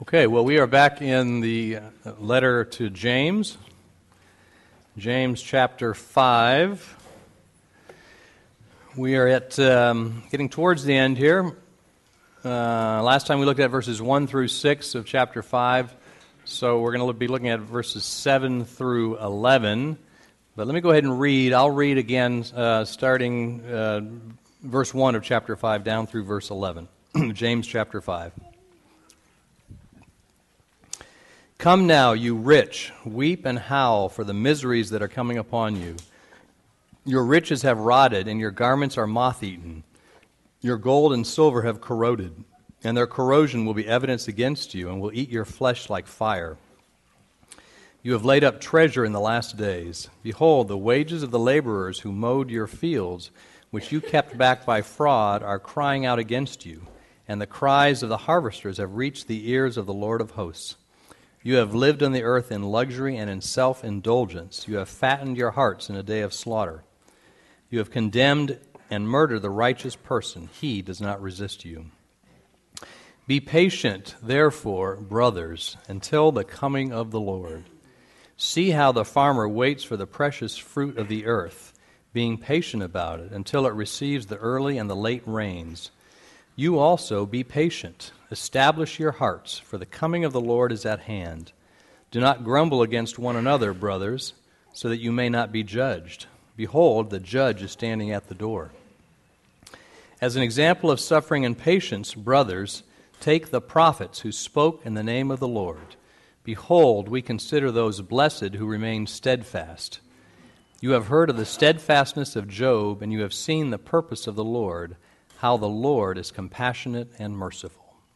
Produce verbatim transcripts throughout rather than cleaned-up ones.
Okay, well, we are back in the letter to James, James chapter five. We are at um, getting towards the end here. Uh, last time we looked at verses one through six of chapter five, so we're going to be looking at verses seven through eleven. But let me go ahead and read. I'll read again, uh, starting uh, verse one of chapter five down through verse eleven. James chapter five. Come now, you rich, weep and howl for the miseries that are coming upon you. Your riches have rotted, and your garments are moth-eaten. Your gold and silver have corroded, and their corrosion will be evidence against you, and will eat your flesh like fire. You have laid up treasure in the last days. Behold, the wages of the laborers who mowed your fields, which you kept back by fraud, are crying out against you, and the cries of the harvesters have reached the ears of the Lord of hosts. You have lived on the earth in luxury and in self-indulgence. You have fattened your hearts in a day of slaughter. You have condemned and murdered the righteous person. He does not resist you. Be patient, therefore, brothers, until the coming of the Lord. See how the farmer waits for the precious fruit of the earth, being patient about it until it receives the early and the late rains. You also be patient. Establish your hearts, for the coming of the Lord is at hand. Do not grumble against one another, brothers, so that you may not be judged. Behold, the judge is standing at the door. As an example of suffering and patience, brothers, take the prophets who spoke in the name of the Lord. Behold, we consider those blessed who remain steadfast. You have heard of the steadfastness of Job, and you have seen the purpose of the Lord, how the Lord is compassionate and merciful.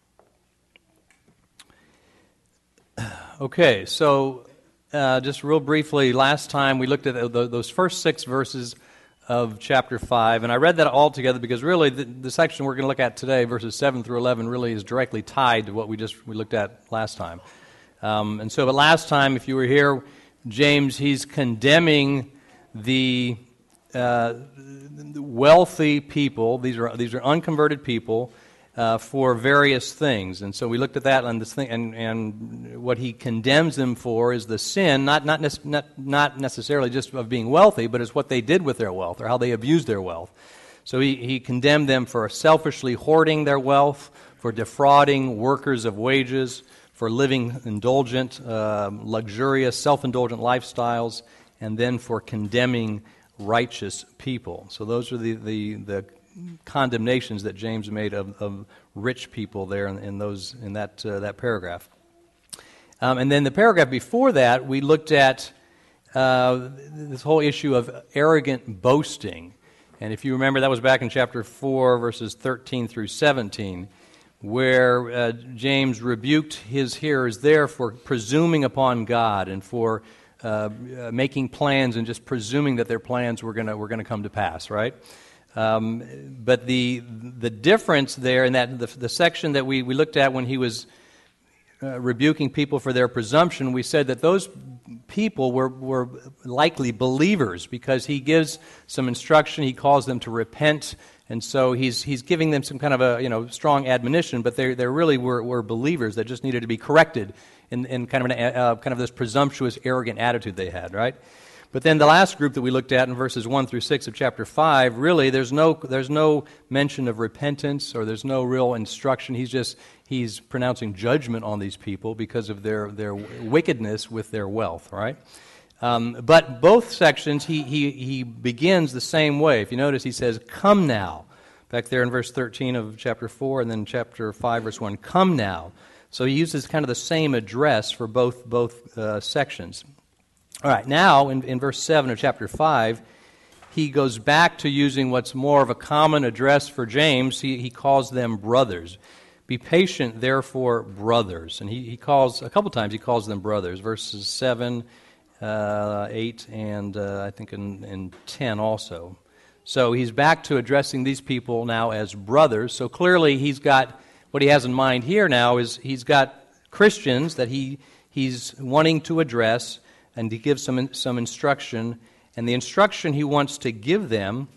Okay, so uh, just real briefly, last time we looked at the, the, those first six verses of chapter five, and I read that all together because really the, the section we're going to look at today, verses seven through eleven, really is directly tied to what we just we looked at last time. Um, and so, but last time, if you were here, James, he's condemning the uh, wealthy people. These are these are unconverted people. Uh, for various things, and so we looked at that on this thing, and, and what he condemns them for is the sin, not not, ne- not not necessarily just of being wealthy, but it's what they did with their wealth or how they abused their wealth. So he, he condemned them for selfishly hoarding their wealth, for defrauding workers of wages, for living indulgent, uh, luxurious, self-indulgent lifestyles, and then for condemning righteous people. So those are the the, the condemnations that James made of, of rich people there in, in those in that uh, that paragraph. Um, and then the paragraph before that, we looked at uh, this whole issue of arrogant boasting. And if you remember, that was back in chapter four, verses thirteen through seventeen, where uh, James rebuked his hearers there for presuming upon God and for uh, making plans and just presuming that their plans were going to were going to come to pass, right? Um, but the the difference there in that the, the section that we, we looked at when he was uh, rebuking people for their presumption, we said that those people were, were likely believers because he gives some instruction. He calls them to repent, and so he's he's giving them some kind of a you know strong admonition. But they they really were, were believers that just needed to be corrected in, in kind of an uh, kind of this presumptuous, arrogant attitude they had, right? But then the last group that we looked at in verses one through six of chapter five, really there's no there's no mention of repentance or there's no real instruction. He's just he's pronouncing judgment on these people because of their, their wickedness with their wealth, right? Um, but both sections he, he he begins the same way. If you notice, he says, "Come now," back there in verse thirteen of chapter four, and then chapter five, verse one, "Come now." So he uses kind of the same address for both both uh, sections. All right, now in, in verse seven of chapter five, he goes back to using what's more of a common address for James. He, he calls them brothers. Be patient, therefore, brothers. And he, he calls, a couple times he calls them brothers, verses seven, uh, eight, and uh, I think in, in ten also. So he's back to addressing these people now as brothers. So clearly he's got, what he has in mind here now is he's got Christians that he he's wanting to address, and he gives some some instruction, and the instruction he wants to give them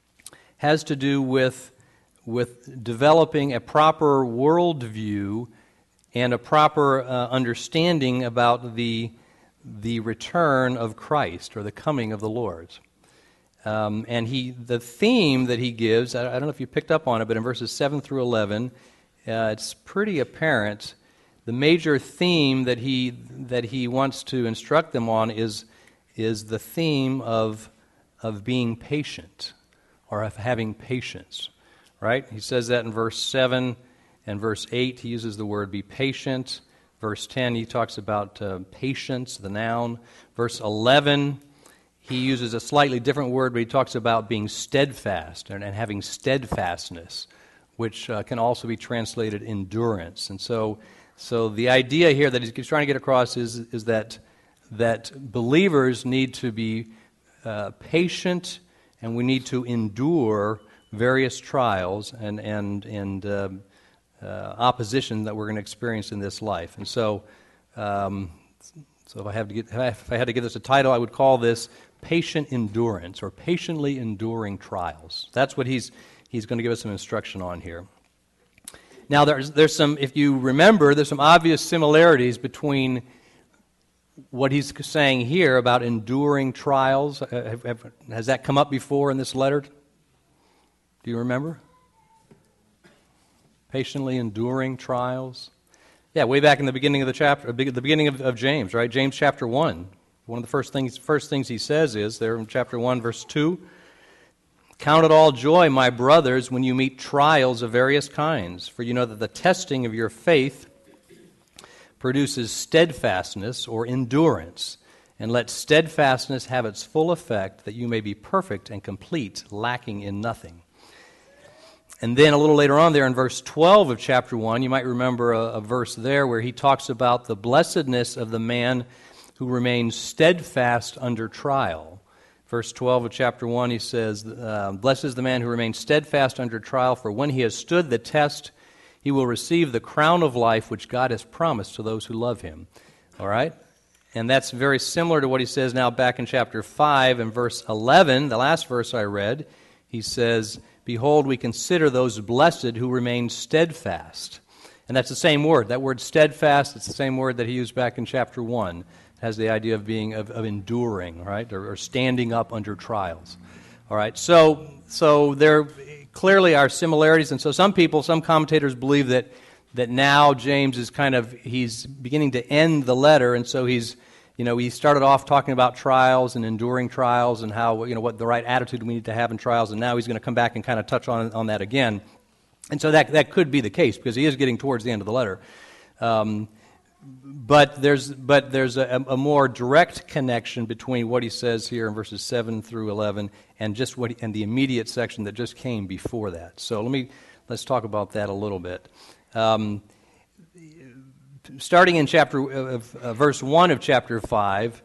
has to do with with developing a proper worldview and a proper uh, understanding about the, the return of Christ, or the coming of the Lord. Um, and he, the theme that he gives, I, I don't know if you picked up on it, but in verses seven through eleven, uh, it's pretty apparent. The major theme that he that he wants to instruct them on is is the theme of of being patient, or of having patience. Right? He says that in verse seven and verse eight. He uses the word "be patient." Verse ten, he talks about uh, patience, the noun. Verse eleven. He uses a slightly different word, but he talks about being steadfast and, and having steadfastness, which uh, can also be translated endurance. And so, so the idea here that he's trying to get across is is that that believers need to be uh, patient, and we need to endure various trials and and and uh, uh, opposition that we're going to experience in this life. And so, um, so if I have to get if I had to give this a title, I would call this patient endurance, or patiently enduring trials. That's what he's he's going to give us some instruction on here. Now, there's there's some, if you remember, there's some obvious similarities between what he's saying here about enduring trials. Have, have, has that come up before in this letter? Do you remember? Patiently enduring trials. Yeah, way back in the beginning of the chapter, the beginning of, of James, right? James chapter one. One of the first things, first things he says is, there in chapter one, verse two, "Count it all joy, my brothers, when you meet trials of various kinds, for you know that the testing of your faith produces steadfastness," or endurance. "And let steadfastness have its full effect, that you may be perfect and complete, lacking in nothing." And then a little later on there in verse twelve of chapter one, you might remember a, a verse there where he talks about the blessedness of the man who remains steadfast under trial. Verse twelve of chapter one, he says, uh, "Blessed is the man who remains steadfast under trial, for when he has stood the test, he will receive the crown of life which God has promised to those who love him." All right? And that's very similar to what he says now back in chapter five and verse eleven, the last verse I read. He says, "Behold, we consider those blessed who remain steadfast." And that's the same word. That word steadfast, it's the same word that he used back in chapter one. Has the idea of being of, of enduring, right, or, or standing up under trials. All right, so so there clearly are similarities, and so some people, some commentators believe that that now James is kind of he's beginning to end the letter, and so he's you know he started off talking about trials and enduring trials and how you know what the right attitude we need to have in trials, and now he's going to come back and kind of touch on on that again, and so that that could be the case because he is getting towards the end of the letter. Um, But there's but there's a, a more direct connection between what he says here in verses seven through eleven and just what he, and the immediate section that just came before that. So let me let's talk about that a little bit. Um, starting in chapter of uh, verse one of chapter five,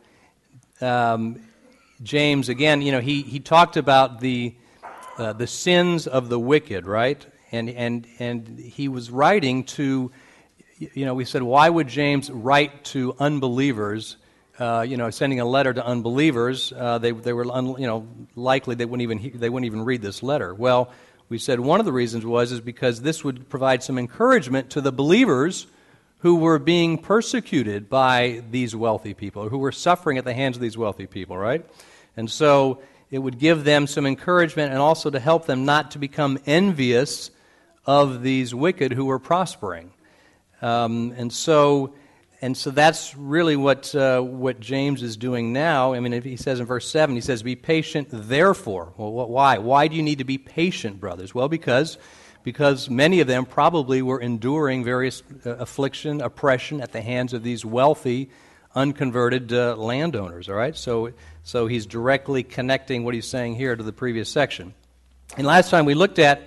um, James again, you know, he he talked about the uh, the sins of the wicked, right? And and and he was writing to. You know, we said, why would James write to unbelievers? Uh, you know, sending a letter to unbelievers, uh, they they were un, you know likely they wouldn't even he, they wouldn't even read this letter. Well, we said one of the reasons was is because this would provide some encouragement to the believers who were being persecuted by these wealthy people, who were suffering at the hands of these wealthy people, right? And so it would give them some encouragement, and also to help them not to become envious of these wicked who were prospering. Um, and so, and so that's really what uh, what James is doing now. I mean, if he says in verse seven, he says, "Be patient, therefore." Well, what, why? Why do you need to be patient, brothers? Well, because because many of them probably were enduring various uh, affliction, oppression at the hands of these wealthy, unconverted uh, landowners. All right, so so he's directly connecting what he's saying here to the previous section. And last time we looked at.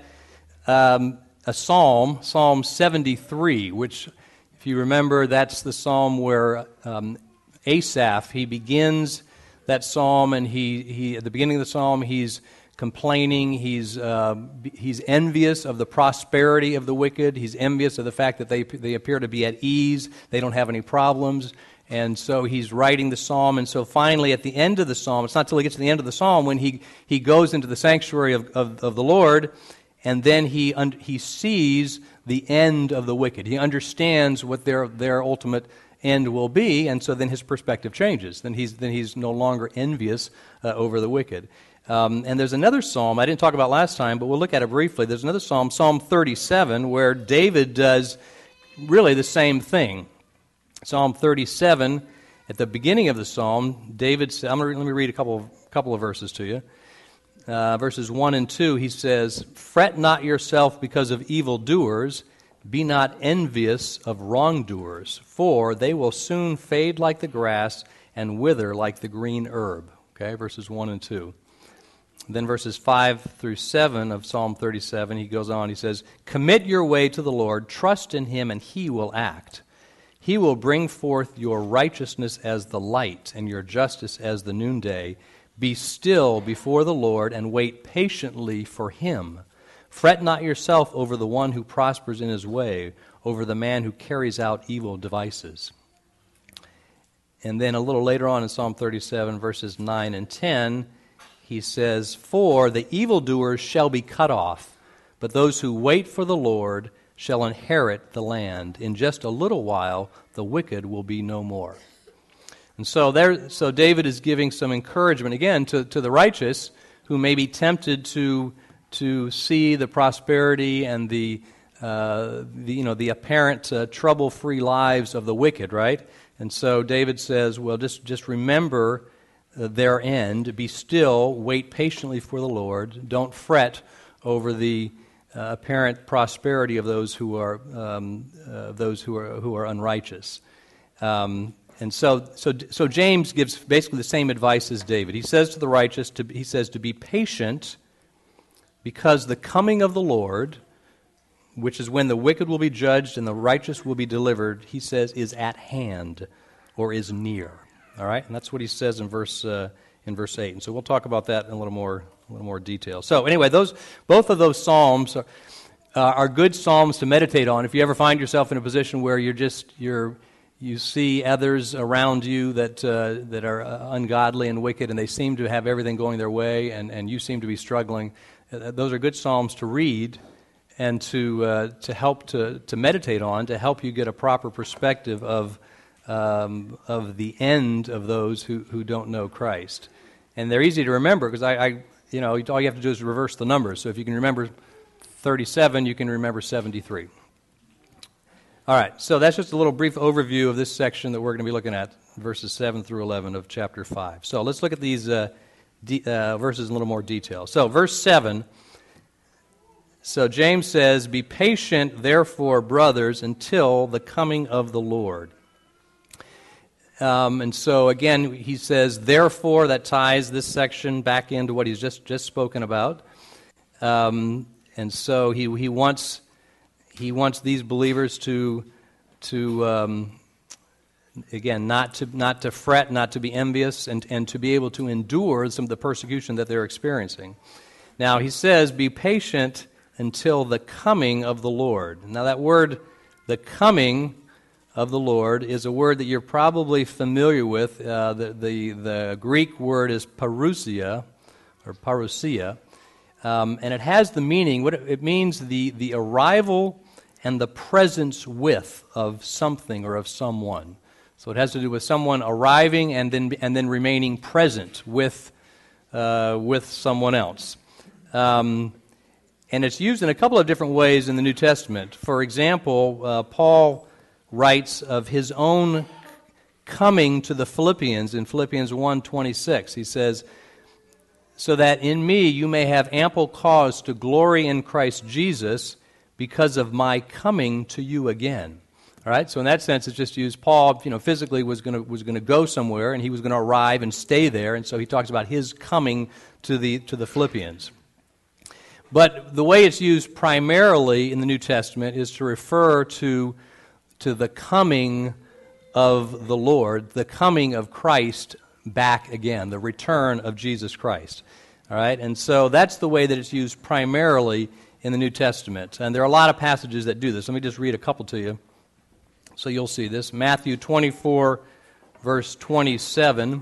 Um, A psalm, Psalm seventy-three, which, if you remember, that's the psalm where um, Asaph, he begins that psalm, and he, he at the beginning of the psalm, he's complaining, he's uh, he's envious of the prosperity of the wicked, he's envious of the fact that they they appear to be at ease, they don't have any problems, and so he's writing the psalm, and so finally at the end of the psalm, it's not until he gets to the end of the psalm when he, he goes into the sanctuary of, of, of the Lord. And then he he sees the end of the wicked. He understands what their their ultimate end will be, and so then his perspective changes. Then he's then he's no longer envious uh, over the wicked. Um, and there's another psalm I didn't talk about last time, but we'll look at it briefly. There's another psalm, Psalm thirty-seven, where David does really the same thing. Psalm thirty-seven, at the beginning of the psalm, David said, I'm gonna, let me read a couple of, couple of verses to you. Uh, verses one and two, he says, "Fret not yourself because of evildoers, be not envious of wrongdoers, for they will soon fade like the grass and wither like the green herb." Okay, verses one and two. Then verses five through seven of Psalm thirty-seven, he goes on, he says, "Commit your way to the Lord, trust in him, and he will act. He will bring forth your righteousness as the light, and your justice as the noonday. Be still before the Lord, and wait patiently for him. Fret not yourself over the one who prospers in his way, over the man who carries out evil devices." And then a little later on in Psalm thirty-seven, verses nine and ten, he says, "For the evildoers shall be cut off, but those who wait for the Lord shall inherit the land. In just a little while, the wicked will be no more." And so there, so David is giving some encouragement, again, to, to the righteous who may be tempted to to see the prosperity and the, uh, the you know, the apparent uh, trouble-free lives of the wicked, right? And so David says, well, just, just remember their end. Be still, wait patiently for the Lord. Don't fret over the uh, apparent prosperity of those who are um, uh, those who are who are unrighteous. Um, and so, so, so James gives basically the same advice as David. He says to the righteous, to, he says to be patient, because the coming of the Lord, which is when the wicked will be judged and the righteous will be delivered, he says, is at hand or is near. All right, and that's what he says in verse uh, in verse eight. And so we'll talk about that in a little more a little more detail. So anyway, those both of those psalms are, uh, are good psalms to meditate on. If you ever find yourself in a position where you're just you're you see others around you that uh, that are uh, ungodly and wicked, and they seem to have everything going their way, and, and you seem to be struggling, uh, those are good psalms to read and to uh, to help to to meditate on, to help you get a proper perspective of. Um, of the end of those who, who don't know Christ. And they're easy to remember because I, I, you know, all you have to do is reverse the numbers. So if you can remember thirty-seven, you can remember seventy-three. All right, so that's just a little brief overview of this section that we're going to be looking at, verses seven through eleven of chapter five. So let's look at these uh, de- uh, verses in a little more detail. So verse seven, so James says, "Be patient, therefore, brothers, until the coming of the Lord." Um, and so, again, he says, therefore, that ties this section back into what he's just, just spoken about. Um, and so he he wants he wants these believers to to um, again not to not to fret, not to be envious, and, and to be able to endure some of the persecution that they're experiencing. Now he says, "Be patient until the coming of the Lord." Now that word, the coming of the Lord, is a word that you're probably familiar with. Uh, the, the the Greek word is parousia, or parousia, um, and it has the meaning. What it, it means the the arrival and the presence with of something or of someone. So it has to do with someone arriving and then and then remaining present with uh, with someone else. Um, and it's used in a couple of different ways in the New Testament. For example, uh, Paul writes of his own coming to the Philippians in Philippians one twenty-six. He says, "So that in me you may have ample cause to glory in Christ Jesus because of my coming to you again." All right, so in that sense, it's just used. Paul, you know, physically was going to was going to go somewhere, and he was going to arrive and stay there, and so he talks about his coming to the to the Philippians. But the way it's used primarily in the New Testament is to refer to to the coming of the Lord, the coming of Christ back again, the return of Jesus Christ. All right, and so that's the way that it's used primarily in the New Testament. And there are a lot of passages that do this. Let me just read a couple to you so you'll see this. Matthew twenty-four, verse twenty-seven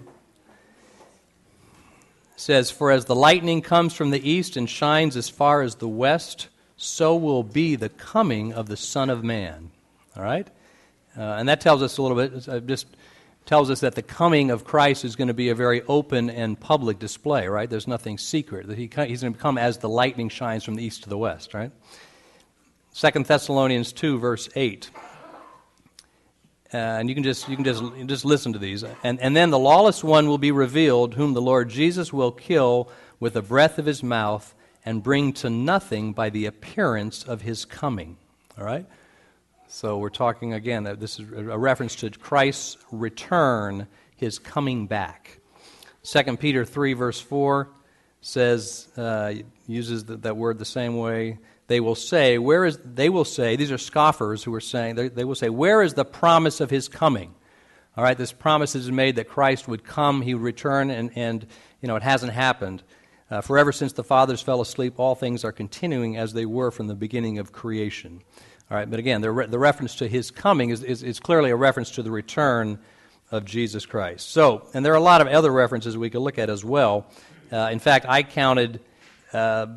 says, "For as the lightning comes from the east and shines as far as the west, so will be the coming of the Son of Man. All right? Uh, and that tells us a little bit, uh, just tells us that the coming of Christ is going to be a very open and public display, right? There's nothing secret. That he, he's going to come as the lightning shines from the east to the west, right? Second Thessalonians two, verse eight. Uh, and you can just you can just you just listen to these. And and then the lawless one will be revealed, whom the Lord Jesus will kill with the breath of his mouth and bring to nothing by the appearance of his coming. All right? So we're talking again, that this is a reference to Christ's return, his coming back. Second Peter three, verse four says, uh, uses the, that word the same way. They will say, where is, they will say, these are scoffers who are saying, they, they will say, where is the promise of his coming? All right, this promise is made that Christ would come, he would return, and, and you know, it hasn't happened. Uh, forever since the fathers fell asleep, all things are continuing as they were from the beginning of creation. All right, but again, the, re- the reference to his coming is, is, is clearly a reference to the return of Jesus Christ. So, and there are a lot of other references we could look at as well. Uh, in fact, I counted uh,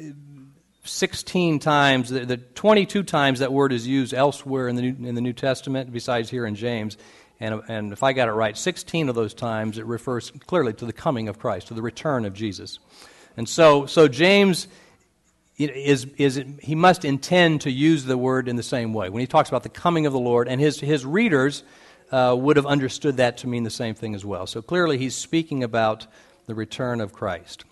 sixteen times, the, the twenty-two times that word is used elsewhere in the New, in the New Testament, besides here in James. And, and if I got it right, sixteen of those times it refers clearly to the coming of Christ, to the return of Jesus. And so, so James is is he must intend to use the word in the same way when he talks about the coming of the Lord, and his his readers uh, would have understood that to mean the same thing as well. So clearly, he's speaking about the return of Christ.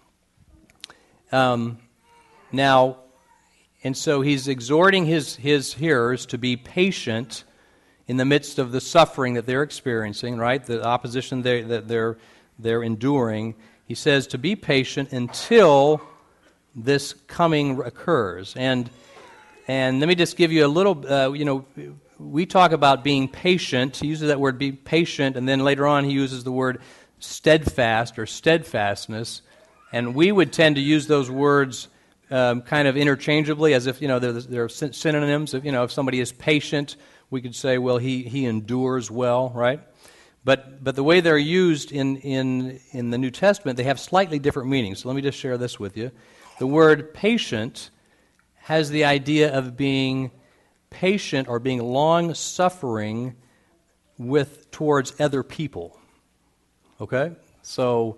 Um, now, and so he's exhorting his his hearers to be patient in the midst of the suffering that they're experiencing, right? The opposition they, that they're they're enduring. He says to be patient until this coming occurs. And and let me just give you a little, uh, you know, we talk about being patient. He uses that word, be patient, and then later on he uses the word steadfast or steadfastness. And we would tend to use those words um, kind of interchangeably, as if, you know, they're, they're synonyms. If, you know, if somebody is patient, we could say, well, he, he endures well, right? But but the way they're used in, in, in the New Testament, they have slightly different meanings. So let me just share this with you. The word patient has the idea of being patient or being long-suffering with towards other people. Okay? So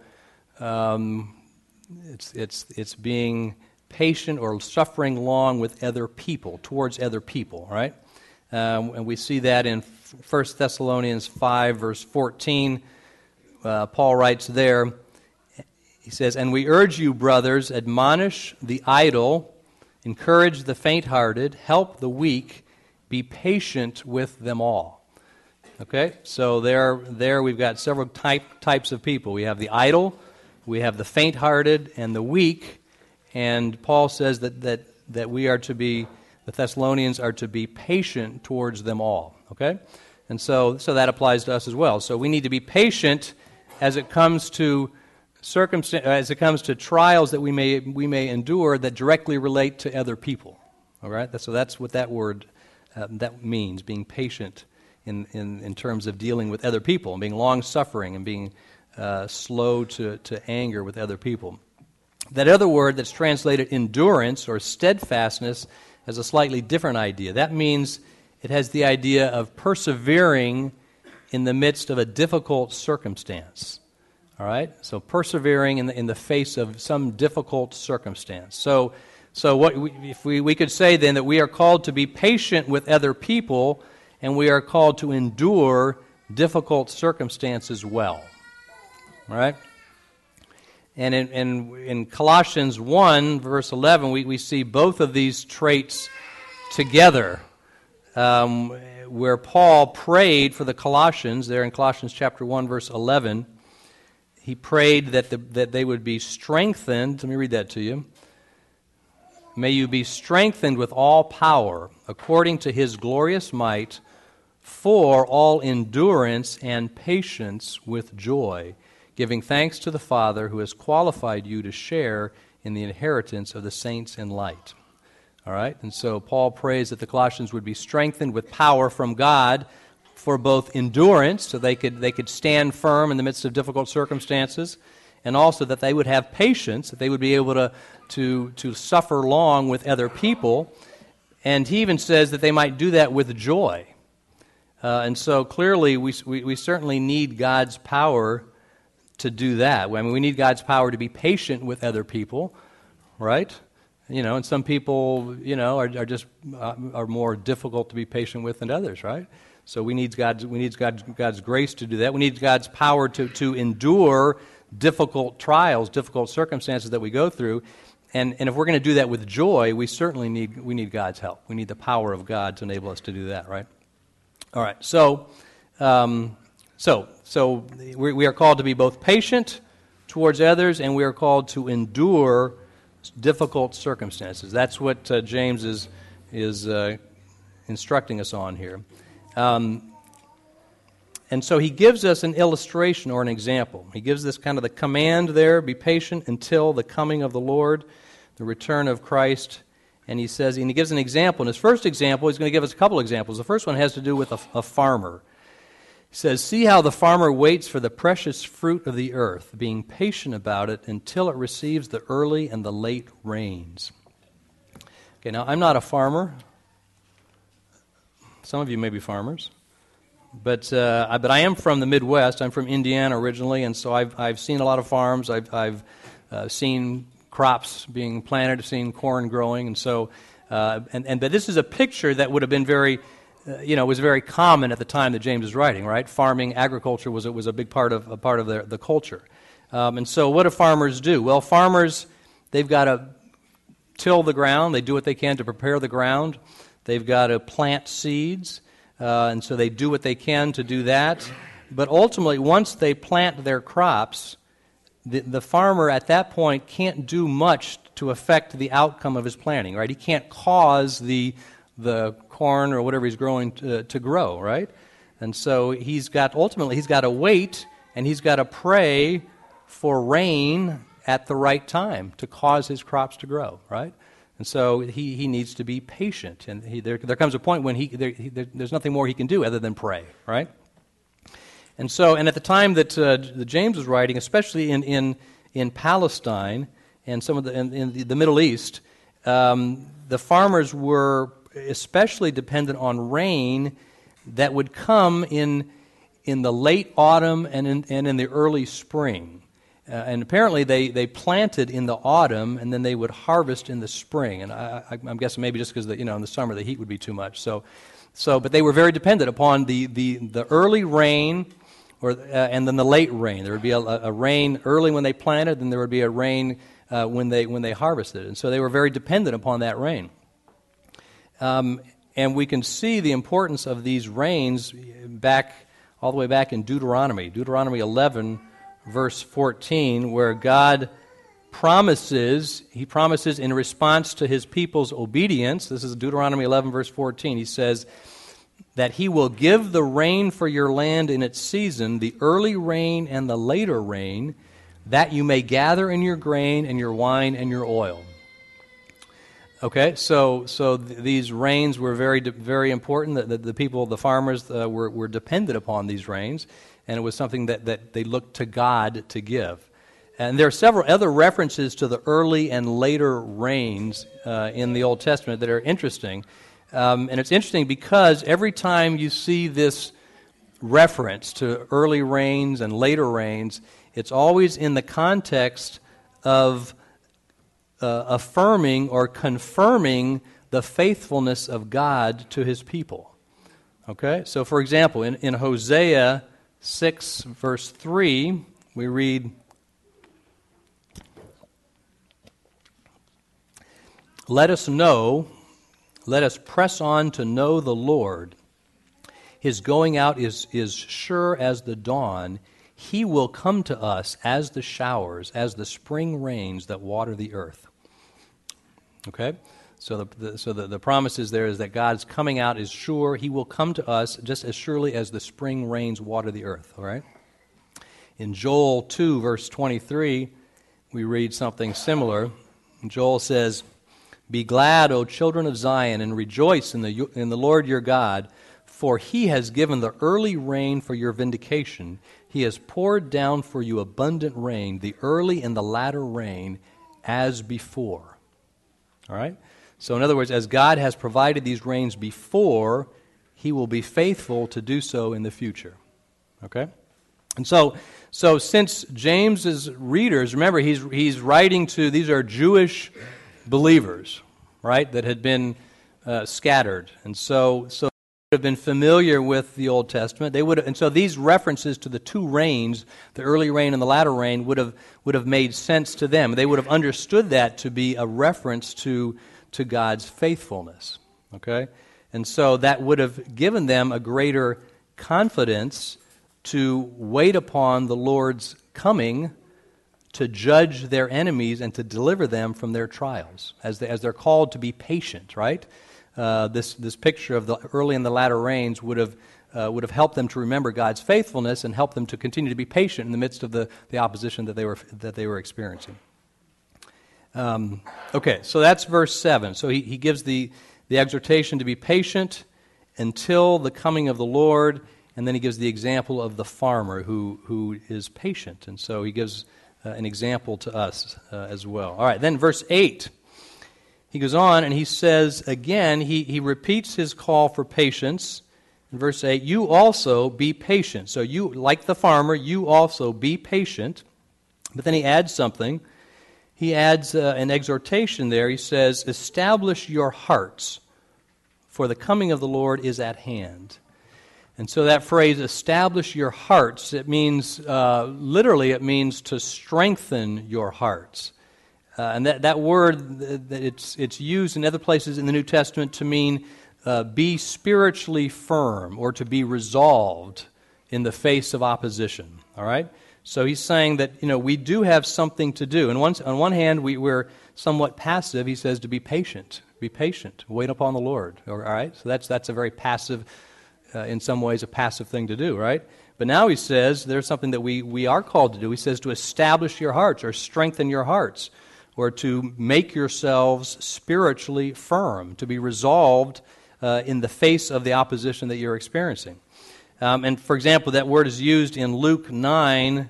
um, it's it's it's being patient or suffering long with other people, towards other people, right? Um, and we see that in First Thessalonians five, verse fourteen. Uh, Paul writes there, he says, "And we urge you, brothers, admonish the idle, encourage the faint-hearted, help the weak, be patient with them all." Okay? So there, there we've got several type, types of people. We have the idle, we have the faint-hearted, and the weak. And Paul says that, that, that we are to be, the Thessalonians are to be patient towards them all. Okay? And so, so that applies to us as well. So we need to be patient as it comes to circumstan- as it comes to trials that we may we may endure that directly relate to other people. All right? So that's what that word uh, that means, being patient in, in, in terms of dealing with other people, and being long-suffering and being uh, slow to, to anger with other people. That other word that's translated endurance or steadfastness has a slightly different idea. That means it has the idea of persevering in the midst of a difficult circumstance. All right? So persevering in the, in the face of some difficult circumstance. So so what we, if we, we could say then that we are called to be patient with other people, and we are called to endure difficult circumstances well. All right? And in, in, in Colossians one, verse eleven, we, we see both of these traits together, um, where Paul prayed for the Colossians, there in Colossians chapter one, verse eleven. He prayed that, the, that they would be strengthened. Let me read that to you. "May you be strengthened with all power, according to his glorious might, for all endurance and patience with joy, giving thanks to the Father who has qualified you to share in the inheritance of the saints in light." All right? And so Paul prays that the Colossians would be strengthened with power from God for both endurance, so they could they could stand firm in the midst of difficult circumstances, and also that they would have patience, that they would be able to, to, to suffer long with other people. And he even says that they might do that with joy. Uh, and so clearly we, we, we certainly need God's power to do that. I mean, we need God's power to be patient with other people, right? You know, and some people, you know, are, are just uh, are more difficult to be patient with than others, right? So we need God's we need God's, God's grace to do that. We need God's power to to endure difficult trials, difficult circumstances that we go through, and and if we're going to do that with joy, we certainly need we need God's help. We need the power of God to enable us to do that, right? All right. So, um, so so we, we are called to be both patient towards others, and we are called to endure difficult circumstances. That's what uh, James is is uh, instructing us on here. Um, and so he gives us an illustration or an example. He gives this kind of the command there, be patient until the coming of the Lord, the return of Christ. And he says, and he gives an example. In his first example, he's going to give us a couple examples. The first one has to do with a, a farmer. He says, see how the farmer waits for the precious fruit of the earth, being patient about it until it receives the early and the late rains. Okay, now I'm not a farmer. Some of you may be farmers. But uh, I, but I am from the Midwest. I'm from Indiana originally, and so I've I've seen a lot of farms. I've I've uh, seen crops being planted, I've seen corn growing, and so uh, and and but this is a picture that would have been very. Uh, you know, was very common at the time that James is writing, right? Farming, agriculture was was a big part of a part of the the culture, um, and so what do farmers do? Well, farmers they've got to till the ground. They do what they can to prepare the ground. They've got to plant seeds, uh, and so they do what they can to do that. But ultimately, once they plant their crops, the the farmer at that point can't do much to affect the outcome of his planting, right? He can't cause the the corn or whatever he's growing to, to grow, right? And so he's got, ultimately, he's got to wait and he's got to pray for rain at the right time to cause his crops to grow, right? And so he, he needs to be patient. And he, there, there comes a point when he, there, he there, there's nothing more he can do other than pray, right? And so, and at the time that uh, the James was writing, especially in, in, in Palestine and some of the, in, in the Middle East, um, the farmers were especially dependent on rain that would come in in the late autumn and in, and in the early spring. Uh, and apparently they, they planted in the autumn and then they would harvest in the spring. And I, I, I'm guessing maybe just because the, you know in the summer the heat would be too much. So, so but they were very dependent upon the, the, the early rain or uh, and then the late rain. There would be a, a rain early when they planted, and there would be a rain uh, when they when they harvested. And so they were very dependent upon that rain. Um, and we can see the importance of these rains back all the way back in Deuteronomy, Deuteronomy eleven, verse fourteen, where God promises, he promises in response to his people's obedience. This is Deuteronomy eleven, verse fourteen. He says that he will give the rain for your land in its season, the early rain and the later rain, that you may gather in your grain and your wine and your oil. Okay, so so th- these rains were very de- very important. The, the, the people, the farmers, uh, were were dependent upon these rains, and it was something that, that they looked to God to give. And there are several other references to the early and later rains uh, in the Old Testament that are interesting. Um, and it's interesting because every time you see this reference to early rains and later rains, it's always in the context of Uh, affirming or confirming the faithfulness of God to his people. Okay? So, for example, in, in Hosea six, verse three, we read, "Let us know, let us press on to know the Lord. His going out is, is sure as the dawn. He will come to us as the showers, as the spring rains that water the earth." Okay? So the, the so the, the promise is there is that God's coming out is sure. He will come to us just as surely as the spring rains water the earth. All right? In Joel two, verse twenty-three, we read something similar. Joel says, "Be glad, O children of Zion, and rejoice in the in the Lord your God, For he has given the early rain for your vindication. He has poured down for you abundant rain, the early and the latter rain, as before. All right? So in other words, as God has provided these rains before, he will be faithful to do so in the future. Okay? And so, so since James's readers, remember, he's he's writing to, these are Jewish believers, right, that had been uh, scattered. And so, so they would have been familiar with the Old Testament. They would, and so these references to the two rains, the early rain and the latter rain, would have would have made sense to them. They would have understood that to be a reference to to God's faithfulness. Okay? And so that would have given them a greater confidence to wait upon the Lord's coming to judge their enemies and to deliver them from their trials, as, they, as they're called to be patient, right? Uh, this this picture of the early and the latter rains would have uh, would have helped them to remember God's faithfulness and help them to continue to be patient in the midst of the, the opposition that they were that they were experiencing. Um, okay, so that's verse seven. So he, he gives the, the exhortation to be patient until the coming of the Lord, and then he gives the example of the farmer who, who is patient. And so he gives uh, an example to us uh, as well. All right, then verse eight. He goes on and he says, again, he, he repeats his call for patience. In verse eight, you also be patient. So you, like the farmer, you also be patient. But then he adds something. He adds uh, an exhortation there. He says, establish your hearts, for the coming of the Lord is at hand. And so that phrase, establish your hearts, it means, uh, literally, it means to strengthen your hearts. Uh, and that, that word, that it's it's used in other places in the New Testament to mean uh, be spiritually firm or to be resolved in the face of opposition. All right? So he's saying that, you know, we do have something to do. And once, on one hand, we, we're somewhat passive. He says to be patient. Be patient. Wait upon the Lord. All right? So that's that's a very passive, uh, in some ways, a passive thing to do, right? But now he says there's something that we, we are called to do. He says to establish your hearts or strengthen your hearts, or to make yourselves spiritually firm, to be resolved uh, in the face of the opposition that you're experiencing. Um, and for example, that word is used in Luke nine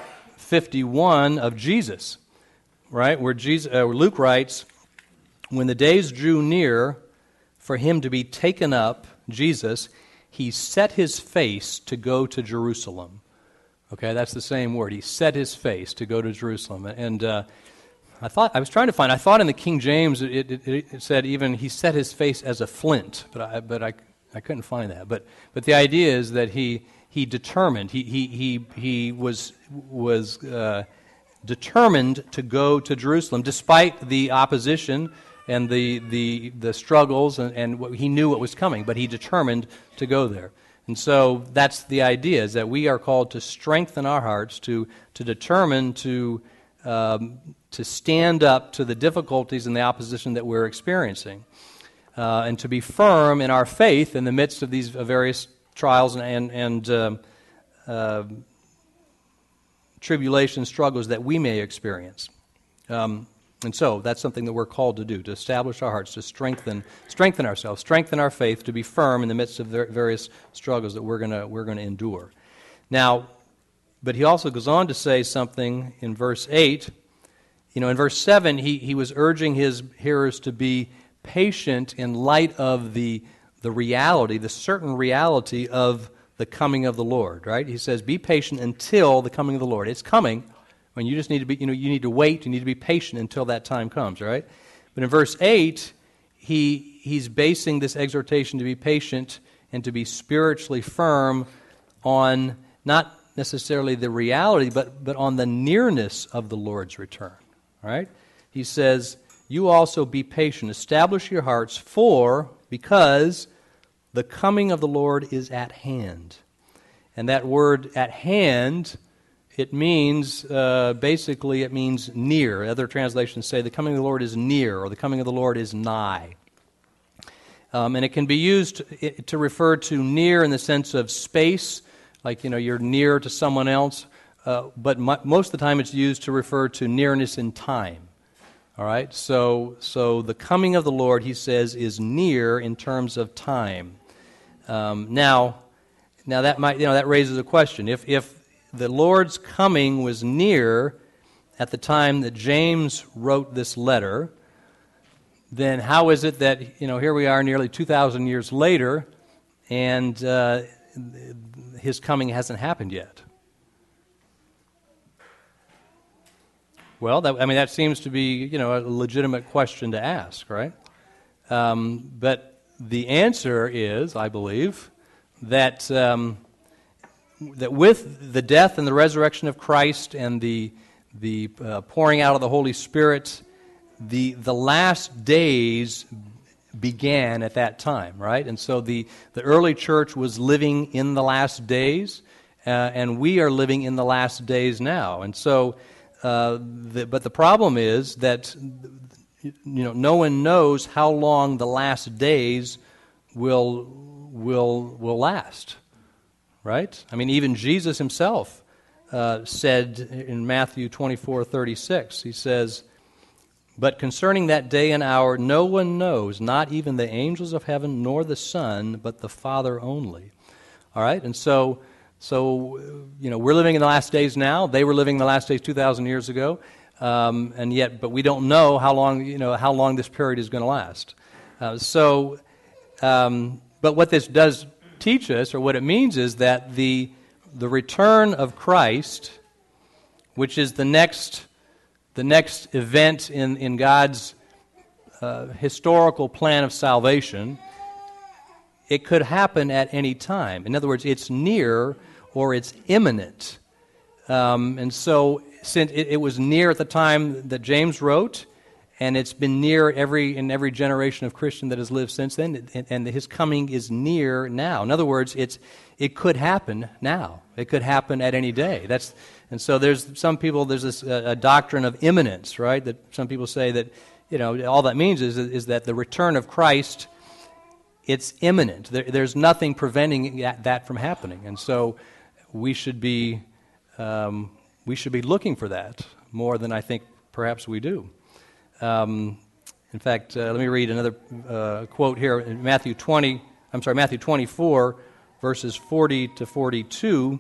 fifty-one of Jesus, right? Where Jesus, uh, where Luke writes, when the days drew near for him to be taken up, Jesus, he set his face to go to Jerusalem. Okay, that's the same word. He set his face to go to Jerusalem. And uh, I thought I was trying to find. I thought in the King James it, it, it said even he set his face as a flint, but I but I, I couldn't find that. But but the idea is that he he determined he he he he was was uh, determined to go to Jerusalem despite the opposition and the the the struggles and, and what, he knew what was coming, but he determined to go there. And so that's the idea: is that we are called to strengthen our hearts, to to determine to. Um, to stand up to the difficulties and the opposition that we're experiencing, uh, and to be firm in our faith in the midst of these various trials and, and, and uh, uh, tribulations, struggles that we may experience. Um, and so that's something that we're called to do, to establish our hearts, to strengthen strengthen ourselves, strengthen our faith, to be firm in the midst of the various struggles that we're gonna we're gonna endure. Now, but he also goes on to say something in verse eight. You know, in verse seven, he, he was urging his hearers to be patient in light of the the reality, the certain reality of the coming of the Lord, right? He says, be patient until the coming of the Lord. It's coming, when you just need to be, you know, you need to wait, you need to be patient until that time comes, right? But in verse eight, he he's basing this exhortation to be patient and to be spiritually firm on not necessarily the reality, but, but on the nearness of the Lord's return. All right? He says, you also be patient. Establish your hearts, for, because the coming of the Lord is at hand. And that word at hand, it means, uh, basically, it means near. Other translations say the coming of the Lord is near, or the coming of the Lord is nigh. Um, and it can be used to refer to near in the sense of space, like, you know, you're near to someone else. Uh, but m- most of the time it's used to refer to nearness in time. All right? So so the coming of the Lord, he says, is near in terms of time. Um, now, now that might you know that raises a question. If if the Lord's coming was near at the time that James wrote this letter, then how is it that you know here we are nearly two thousand years later, and uh, his coming hasn't happened yet? Well, that, I mean that seems to be you know a legitimate question to ask, right? Um, but the answer is, I believe, that um, that with the death and the resurrection of Christ and the the uh, pouring out of the Holy Spirit, the the last days began at that time, right? And so the, the early church was living in the last days, uh, and we are living in the last days now. And so, uh, the, but the problem is that you know no one knows how long the last days will will will last, right? I mean, even Jesus himself uh, said in Matthew twenty-four thirty-six, he says, "But concerning that day and hour, no one knows, not even the angels of heaven, nor the Son, but the Father only." All right, and so, so you know, we're living in the last days now. They were living in the last days two thousand years ago, um, and yet, but we don't know how long, you know, how long this period is going to last. Uh, so, um, but what this does teach us, or what it means, is that the the return of Christ, which is the next. The next event in, in God's uh, historical plan of salvation, it could happen at any time. In other words, it's near or it's imminent. Um, and so since it, it was near at the time that James wrote, and it's been near every in every generation of Christian that has lived since then, and, and his coming is near now. In other words, it's it could happen now. It could happen at any day. That's and so there's some people. There's this uh, a doctrine of imminence, right? That some people say that you know all that means is is that the return of Christ, it's imminent. There, there's nothing preventing that, that from happening, and so we should be um, we should be looking for that more than I think perhaps we do. Um, in fact, uh, let me read another uh, quote here in Matthew twenty. I'm sorry, Matthew twenty-four, verses forty to forty-two.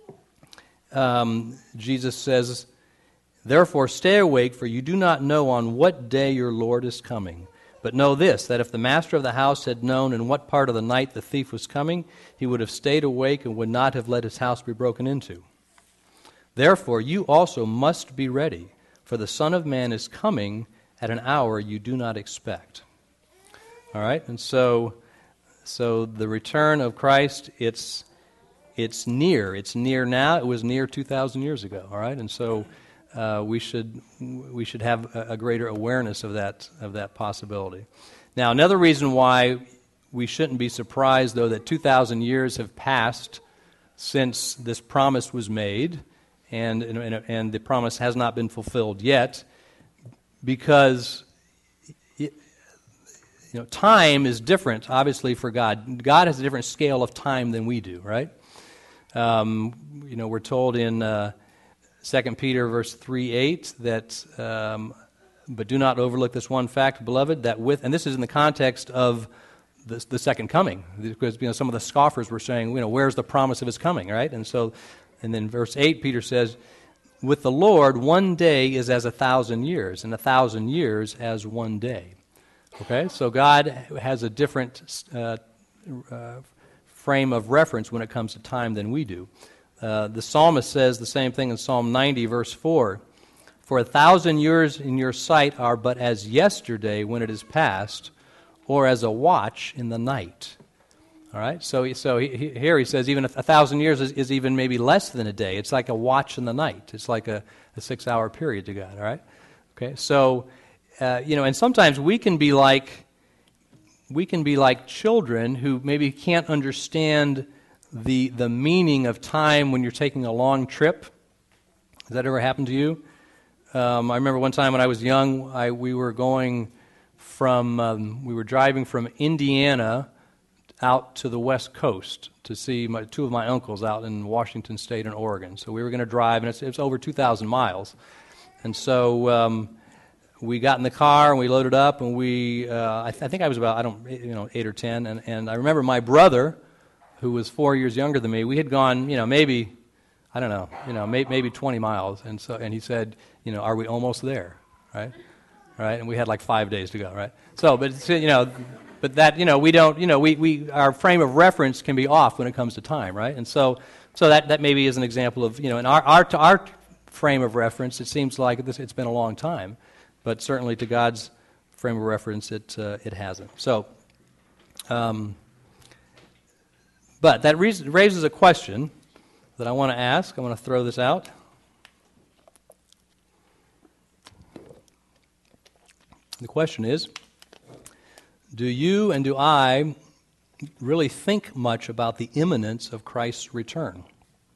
Um, Jesus says, "Therefore stay awake, for you do not know on what day your Lord is coming. But know this, that if the master of the house had known in what part of the night the thief was coming, he would have stayed awake and would not have let his house be broken into. Therefore you also must be ready, for the Son of Man is coming at an hour you do not expect." All right, and so, so the return of Christ, it's it's near. It's near now. It was near two thousand years ago. All right, and so uh, we should we should have a, a greater awareness of that of that possibility. Now, another reason why we shouldn't be surprised, though, that two thousand years have passed since this promise was made, and and, and the promise has not been fulfilled yet. Because you know, time is different, obviously, for God. God has a different scale of time than we do, right? Um, you know, we're told in uh, Second Peter verse three eight that, um, but do not overlook this one fact, beloved, that with, and this is in the context of the, the second coming, because you know some of the scoffers were saying, you know, where's the promise of his coming, right? And so, and then verse eight, Peter says, with the Lord, one day is as a thousand years, and a thousand years as one day. Okay, so God has a different uh, uh, frame of reference when it comes to time than we do. Uh, the psalmist says the same thing in Psalm ninety, verse four. For a thousand years in your sight are but as yesterday when it is past, or as a watch in the night. All right, so so he, he, here he says even a, a thousand years is, is even maybe less than a day. It's like a watch in the night. It's like a, a six-hour period to God. All right, okay. So uh, you know, and sometimes we can be like we can be like children who maybe can't understand the the meaning of time when you're taking a long trip. Has that ever happened to you? Um, I remember one time when I was young, I we were going from um, we were driving from Indiana out to the West Coast to see my, two of my uncles out in Washington State and Oregon. So we were going to drive, and it's, it's over two thousand miles. And so um, we got in the car, and we loaded up, and we, uh, I, th- I think I was about, I don't, you know, eight or ten, and, and I remember my brother who was four years younger than me. We had gone, you know, maybe, I don't know, you know, may, maybe twenty miles. And so, and he said, you know, are we almost there, right? Right? And we had like five days to go, right? So, but, it's, you know, but that, you know, we don't, you know, we, we, our frame of reference can be off when it comes to time, right? And so, so that, that maybe is an example of, you know, in our, our, to our frame of reference, it seems like this, it's been a long time, but certainly to God's frame of reference, it, uh, it hasn't. So, um, but that reason, raises a question that I want to ask. I want to throw this out. The question is, do you and do I really think much about the imminence of Christ's return?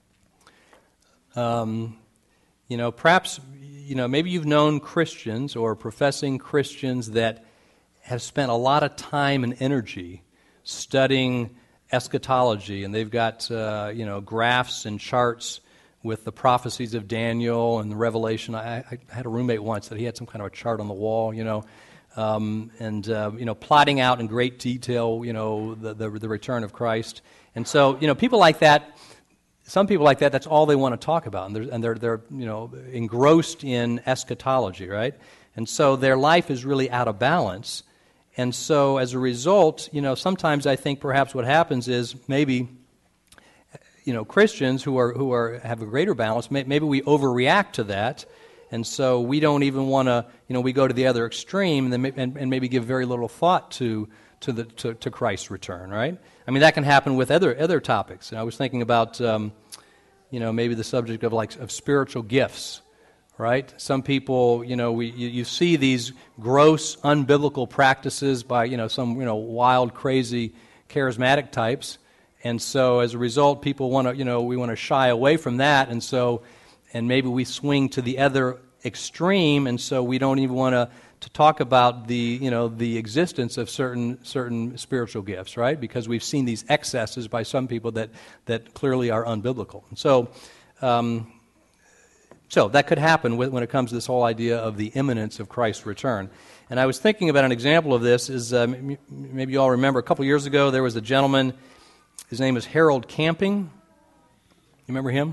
Um, you know, perhaps, you know, maybe you've known Christians or professing Christians that have spent a lot of time and energy studying eschatology, and they've got, uh, you know, graphs and charts with the prophecies of Daniel and the Revelation. I, I had a roommate once that he had some kind of a chart on the wall, you know, um, and, uh, you know, plotting out in great detail, you know, the, the, the return of Christ. And so, you know, people like that, some people like that, that's all they want to talk about, and they're, and they're, they're you know, engrossed in eschatology, right? And so their life is really out of balance. And so as a result, you know, sometimes I think perhaps what happens is maybe, you know, Christians who are who are have a greater balance, may, maybe we overreact to that, and so we don't even want to, you know, we go to the other extreme and, then, and, and maybe give very little thought to to the to, to Christ's return, right? I mean, that can happen with other other topics. And I was thinking about, um, you know, maybe the subject of like of spiritual gifts. Right? Some people, you know, we you, you see these gross, unbiblical practices by, you know, some, you know, wild, crazy, charismatic types, and so as a result, people want to, you know, we want to shy away from that, and so, and maybe we swing to the other extreme, and so we don't even want to to talk about the, you know, the existence of certain certain spiritual gifts, right? Because we've seen these excesses by some people that that clearly are unbiblical, and so. Um, So that could happen when it comes to this whole idea of the imminence of Christ's return. And I was thinking about an example of this. Is uh, maybe you all remember a couple years ago there was a gentleman, his name is Harold Camping. You remember him?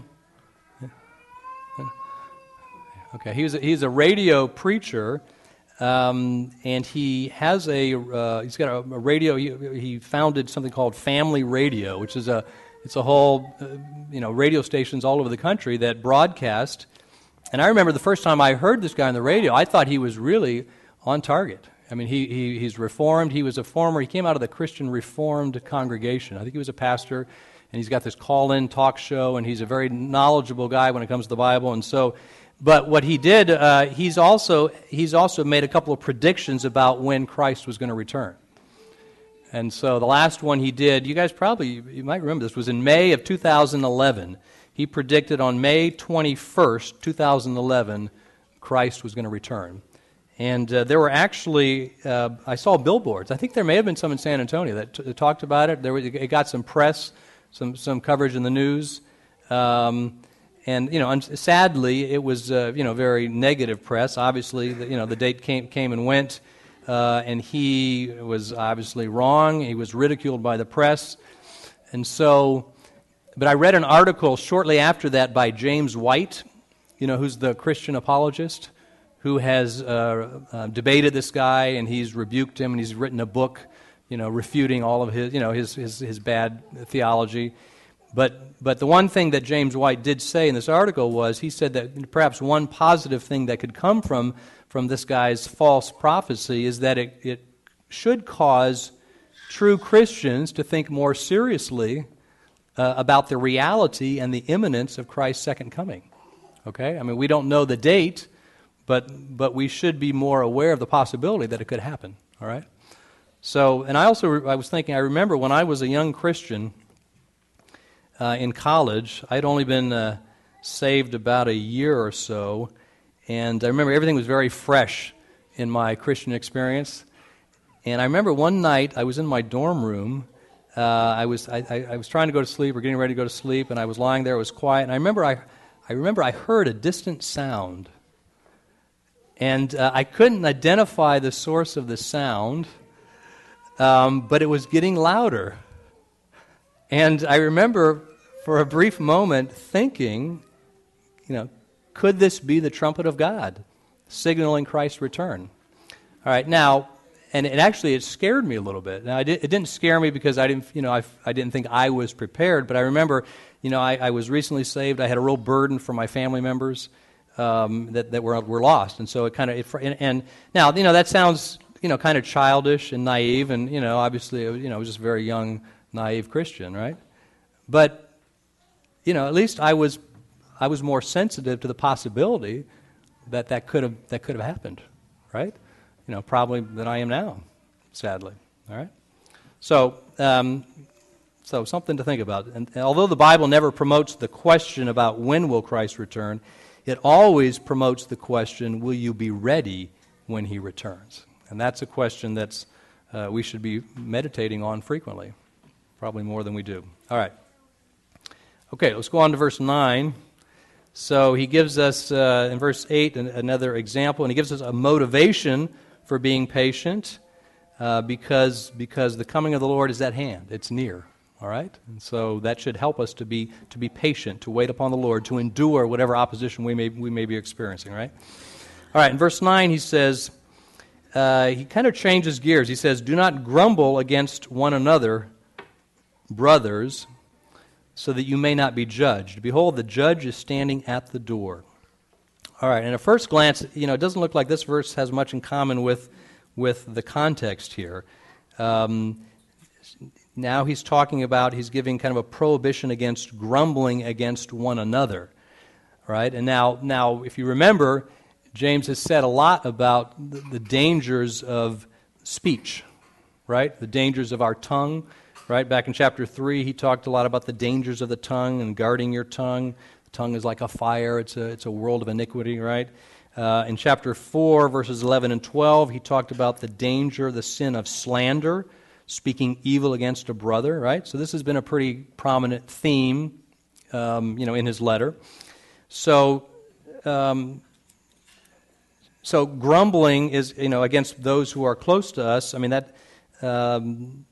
Okay, he was a, he's a radio preacher, um, and he has a uh, he's got a, a radio. He, he founded something called Family Radio, which is a it's a whole uh, you know radio stations all over the country that broadcast. And I remember the first time I heard this guy on the radio, I thought he was really on target. I mean, he, he he's Reformed. He was a former, he came out of the Christian Reformed congregation. I think he was a pastor, and he's got this call-in talk show, and he's a very knowledgeable guy when it comes to the Bible. And so, but what he did, uh, he's also he's also made a couple of predictions about when Christ was going to return. And so the last one he did, you guys probably, you might remember this, was in May of two thousand eleven. He predicted on May twenty-first, two thousand eleven, Christ was going to return. And uh, there were actually, uh, I saw billboards. I think there may have been some in San Antonio that, t- that talked about it. There was, it got some press, some some coverage in the news. Um, and, you know, and sadly, it was, uh, you know, very negative press. Obviously, the, you know, the date came, came and went, uh, and he was obviously wrong. He was ridiculed by the press. And so... But I read an article shortly after that by James White, you know, who's the Christian apologist, who has uh, uh, debated this guy, and he's rebuked him, and he's written a book, you know, refuting all of his, you know, his his, his bad theology. But but the one thing that James White did say in this article was, he said that perhaps one positive thing that could come from from this guy's false prophecy is that it, it should cause true Christians to think more seriously Uh, about the reality and the imminence of Christ's second coming. Okay? I mean, we don't know the date, but but we should be more aware of the possibility that it could happen. All right? So, and I also, re- I was thinking, I remember when I was a young Christian uh, in college, I'd only been uh, saved about a year or so, and I remember everything was very fresh in my Christian experience. And I remember one night I was in my dorm room. Uh, I was I, I, I was trying to go to sleep or getting ready to go to sleep, and I was lying there. It was quiet, and I remember I I remember I heard a distant sound, and uh, I couldn't identify the source of the sound, um, but it was getting louder. And I remember for a brief moment thinking, you know, could this be the trumpet of God signaling Christ's return? All right, now, and it actually, it scared me a little bit. Now, it, it didn't scare me because I didn't, you know, I, I didn't think I was prepared, but I remember, you know, I, I was recently saved. I had a real burden for my family members um, that, that were, were lost. And so it kind of, and, and now, you know, that sounds, you know, kind of childish and naive, and, you know, obviously, you know, I was just a very young, naive Christian, right? But, you know, at least I was, I was more sensitive to the possibility that that could have, that could have happened, right? You know, probably than I am now, sadly. All right? So, um, so something to think about. And, and although the Bible never promotes the question about when will Christ return, it always promotes the question, will you be ready when he returns? And that's a question that's uh, we should be meditating on frequently, probably more than we do. All right. Okay, let's go on to verse nine. So he gives us, uh, in verse eight, an, another example, and he gives us a motivation for being patient, uh, because because the coming of the Lord is at hand. It's near, all right? And so that should help us to be to be patient, to wait upon the Lord, to endure whatever opposition we may we may be experiencing, right? All right, in verse nine he says, uh, he kind of changes gears. He says, do not grumble against one another, brothers, so that you may not be judged. Behold, the judge is standing at the door. All right, and at first glance, you know, it doesn't look like this verse has much in common with, with the context here. Um, now he's talking about, he's giving kind of a prohibition against grumbling against one another, right? And now, now if you remember, James has said a lot about the, the dangers of speech, right? The dangers of our tongue. Right, back in chapter three, he talked a lot about the dangers of the tongue and guarding your tongue. The tongue is like a fire. It's a, it's a world of iniquity, right? Uh, in chapter four, verses eleven and twelve, he talked about the danger, the sin of slander, speaking evil against a brother, right? So this has been a pretty prominent theme, um, you know, in his letter. So, um, so grumbling is, you know, against those who are close to us. I mean, that... Um,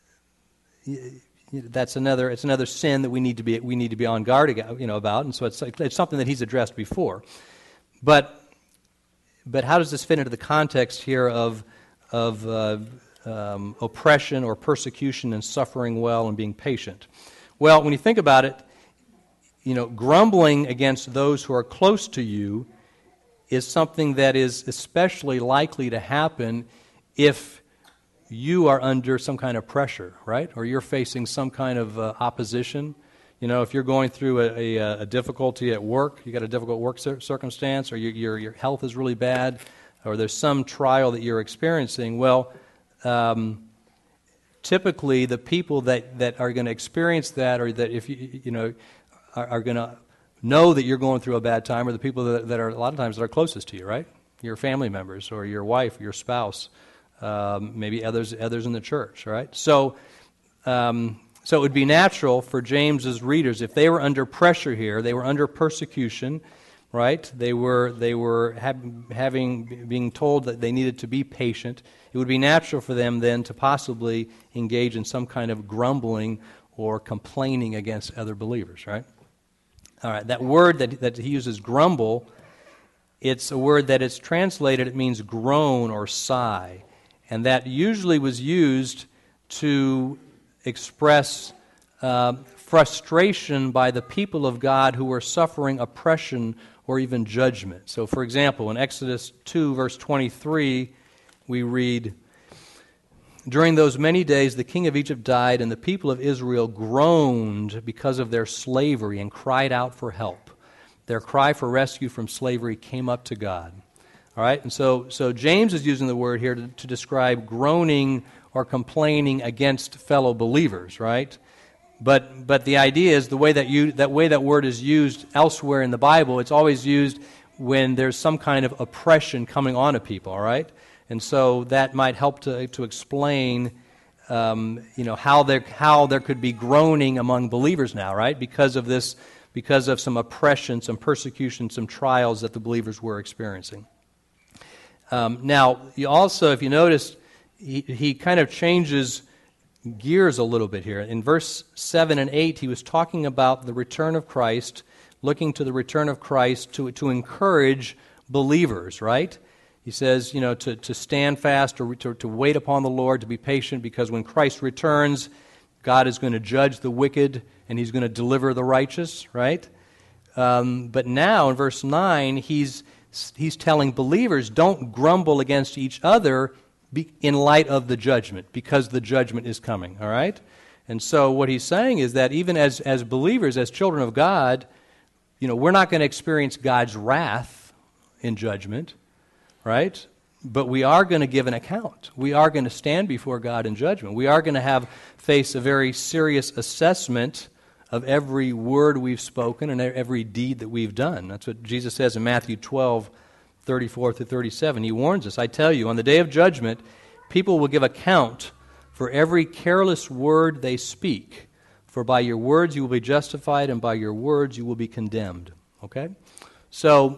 That's another. It's another sin that we need to be we need to be on guard, you know, about, and so it's it's something that he's addressed before. But but how does this fit into the context here of of uh, um, oppression or persecution and suffering well and being patient? Well, when you think about it, you know, grumbling against those who are close to you is something that is especially likely to happen if you are under some kind of pressure, right? Or you're facing some kind of uh, opposition. You know, if you're going through a, a, a difficulty at work, you got a difficult work cir- circumstance, or you, your your health is really bad, or there's some trial that you're experiencing, well, um, typically the people that, that are going to experience that, or that if you you know are, are going to know that you're going through a bad time, are the people that, that are a lot of times that are closest to you, right? Your family members, or your wife, your spouse. Um, maybe others others in the church, right? So, um, so it would be natural for James's readers, if they were under pressure here, they were under persecution, right? They were they were ha- having being told that they needed to be patient. It would be natural for them then to possibly engage in some kind of grumbling or complaining against other believers, right? All right, that word that that he uses, grumble, it's a word that is translated. It means groan or sigh. And that usually was used to express uh, frustration by the people of God who were suffering oppression or even judgment. So, for example, in Exodus two, verse twenty-three, we read, "During those many days the king of Egypt died, and the people of Israel groaned because of their slavery and cried out for help. Their cry for rescue from slavery came up to God." All right, and so so James is using the word here to, to describe groaning or complaining against fellow believers, right? But but the idea is the way that you that way that word is used elsewhere in the Bible, it's always used when there's some kind of oppression coming on a people, all right? And so that might help to to explain um, you know how there how there could be groaning among believers now, right? Because of this, because of some oppression, some persecution, some trials that the believers were experiencing. Um, now, you also, if you notice, he, he kind of changes gears a little bit here. In verse seven and eight, he was talking about the return of Christ, looking to the return of Christ to, to encourage believers, right? He says, you know, to, to stand fast, to, to, to wait upon the Lord, to be patient, because when Christ returns, God is going to judge the wicked and he's going to deliver the righteous, right? Um, but now in verse nine, he's he's telling believers, don't grumble against each other be, in light of the judgment, because the judgment is coming, all right? And so what he's saying is that even as, as believers, as children of God, you know, we're not going to experience God's wrath in judgment, right? But we are going to give an account. We are going to stand before God in judgment. We are going to have face a very serious assessment of every word we've spoken and every deed that we've done. That's what Jesus says in Matthew twelve, thirty-four through thirty-seven. He warns us, I tell you, on the day of judgment, people will give account for every careless word they speak. For by your words you will be justified, and by your words you will be condemned. Okay? So,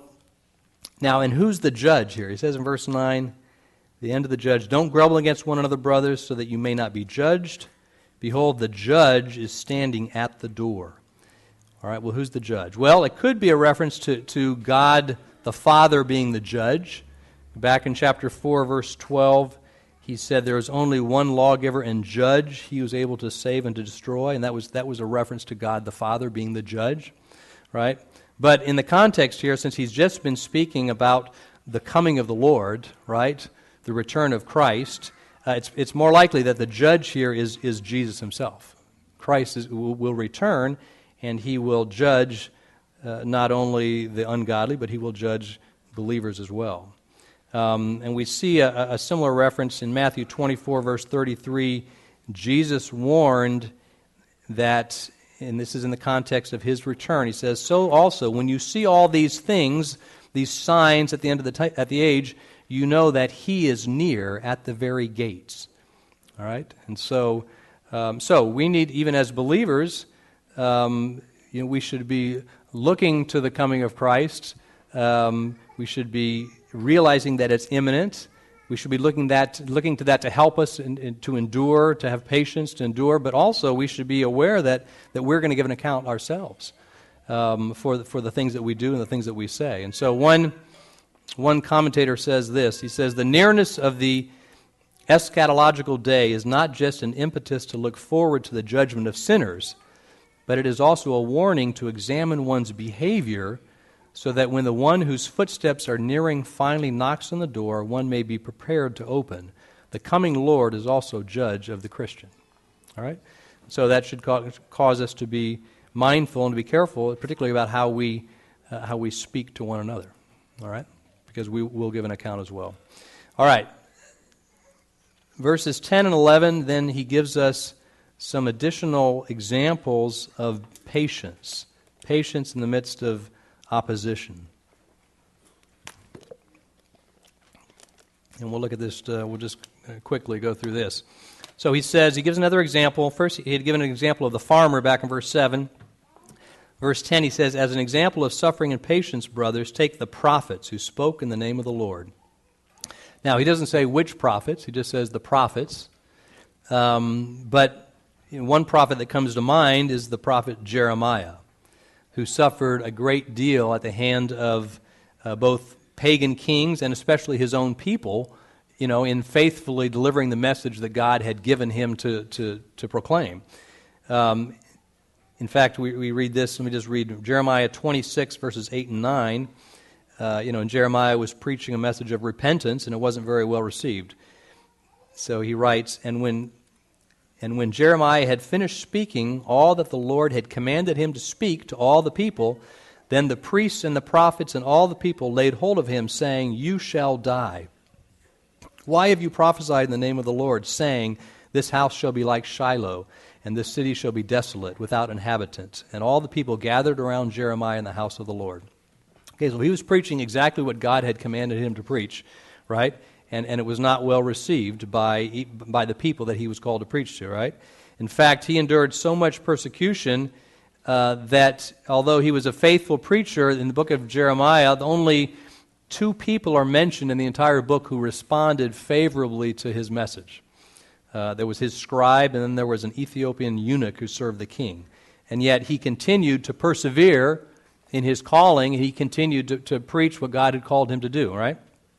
now, and who's the judge here? He says in verse nine, the end of the judge, don't grumble against one another, brothers, so that you may not be judged. Behold, the judge is standing at the door. All right, well, who's the judge? Well, it could be a reference to, to God the Father being the judge. Back in chapter four, verse twelve, he said there is only one lawgiver and judge. He was able to save and to destroy, and that was that was a reference to God the Father being the judge, right? But in the context here, since he's just been speaking about the coming of the Lord, right, the return of Christ, uh, it's it's more likely that the judge here is is Jesus himself. Christ is, will, will return, and he will judge uh, not only the ungodly, but he will judge believers as well. Um, and we see a, a similar reference in Matthew twenty-four, verse thirty-three. Jesus warned that, and this is in the context of his return, he says, so also, when you see all these things, these signs at the end of the t- at the age, you know that he is near at the very gates. All right? And so, um, so we need, even as believers, um, you know, we should be looking to the coming of Christ. Um, we should be realizing that it's imminent. We should be looking that looking to that to help us in, in, to endure, to have patience, to endure. But also, we should be aware that that we're going to give an account ourselves um, for the, for the things that we do and the things that we say. And so, one one commentator says this. He says, the nearness of the eschatological day is not just an impetus to look forward to the judgment of sinners, but it is also a warning to examine one's behavior, so that when the one whose footsteps are nearing finally knocks on the door, one may be prepared to open. The coming Lord is also judge of the Christian. All right? So that should cause us to be mindful and to be careful, particularly about how we uh, how we speak to one another. All right? Because we will give an account as well. All right. Verses ten and eleven, then he gives us some additional examples of patience. Patience in the midst of opposition. And we'll look at this, uh, we'll just quickly go through this. So he says, he gives another example. First, he had given an example of the farmer back in verse seven. Verse ten, he says, as an example of suffering and patience, brothers, take the prophets who spoke in the name of the Lord. Now, he doesn't say which prophets, he just says the prophets. Um, but you know, one prophet that comes to mind is the prophet Jeremiah, who suffered a great deal at the hand of uh, both pagan kings and especially his own people, you know, in faithfully delivering the message that God had given him to to, to proclaim. Um, in fact, we, we read this, let me just read Jeremiah twenty-six, verses eight and nine. Uh, you know, and Jeremiah was preaching a message of repentance, and it wasn't very well received. So he writes, and when And when Jeremiah had finished speaking all that the Lord had commanded him to speak to all the people, then the priests and the prophets and all the people laid hold of him, saying, you shall die. Why have you prophesied in the name of the Lord, saying, this house shall be like Shiloh, and this city shall be desolate, without inhabitants? And all the people gathered around Jeremiah in the house of the Lord. Okay, so he was preaching exactly what God had commanded him to preach, right? And, and it was not well received by, by the people that he was called to preach to, right? In fact, he endured so much persecution uh, that although he was a faithful preacher, in the book of Jeremiah, only two people are mentioned in the entire book who responded favorably to his message. Uh, there was his scribe, and then there was an Ethiopian eunuch who served the king. And yet he continued to persevere in his calling. He continued to, to preach what God had called him to do, right?